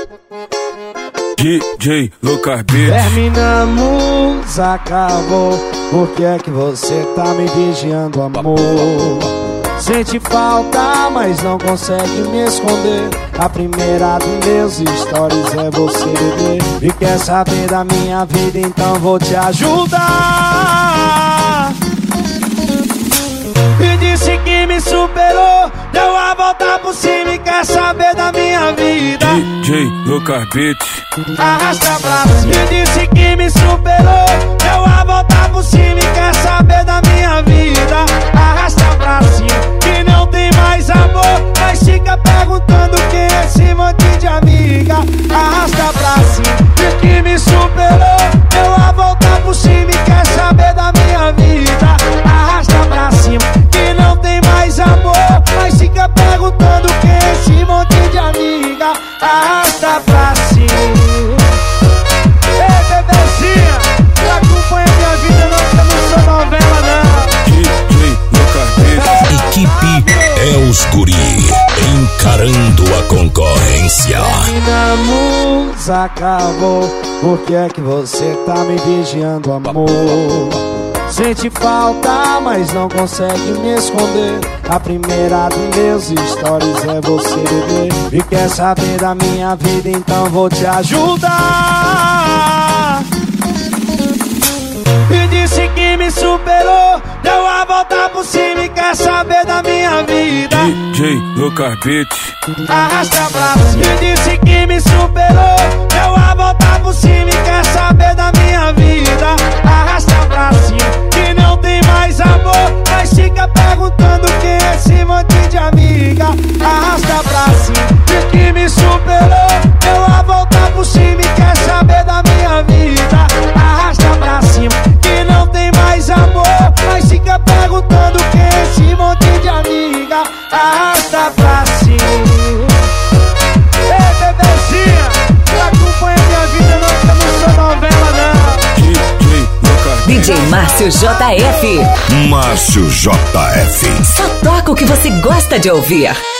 DJ Lucas Beats. Terminamos, acabou. Por que é que você tá me vigiando, amor? Sente falta, mas não consegue me esconder. A primeira dos meus stories é você, bebê. E quer saber da minha vida, então vou te ajudar. E disse que me superou, deu a volta por cima e quer saber da minha vida. DJ Lucas Beats. Arrasta pra cima. E disse que me superou, deu a volta por cima e quer saber da minha vida. Arrasta pra cima, que não tem mais amor, mas fica perguntando quem é esse monte de amiga. Arrasta pra cima. Diz que me superou, deu a volta por cima e quer saber da minha vida. Arrasta pra cima, que não tem mais amor, mas fica perguntando quem é esse monte de amiga. Arrasta pra cima. Ei, bebezinha, tu acompanha minha vida, não, que eu não sou novela, não. DJ Lucas Beats. Equipe é os guri, encarando a concorrência. Terminamos, acabou. Por que é que você tá me vigiando, amor? Sente falta, mas não consegue me esconder. A primeira dos meus stories é você, bebê. E quer saber da minha vida, então vou te ajudar. E disse que me superou, deu a volta por cima e quer saber da minha vida. DJ Lucas Beats. Arrasta pra cima. E disse que me superou, deu a volta por cima e quer saber da minha vida. Arrasta pra cima, que não tem mais amor, mas fica perguntando quem é esse monte de amiga. Arrasta pra cima. Diz que me superou, deu a volta por cima e quer saber da minha vida. Arrasta pra cima, que não tem mais amor, mas fica perguntando quem é esse monte de amiga. Arrasta pra cima. Ei, bebezinha, tu acompanha minha vida, não, que eu não sou novela, não. DJ Lucas Beats. DJ Márcio JF. Márcio JF. Só toca o que você gosta de ouvir.